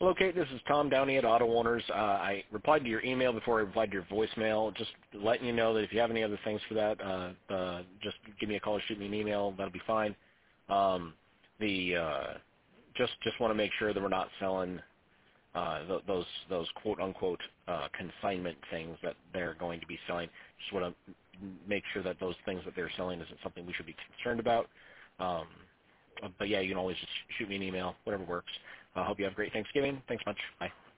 Hello, Kate. This is Tom Downey at Auto Owners. I replied to your email before I replied to your voicemail. Just letting you know that if you have any other things for that, just give me a call or shoot me an email. That'll be fine. Just want to make sure that we're not selling those quote unquote consignment things that they're going to be selling. Just want to make sure that those things that they're selling isn't something we should be concerned about. But yeah, you can always just shoot me an email, whatever works. I hope you have a great Thanksgiving. Thanks much. Bye.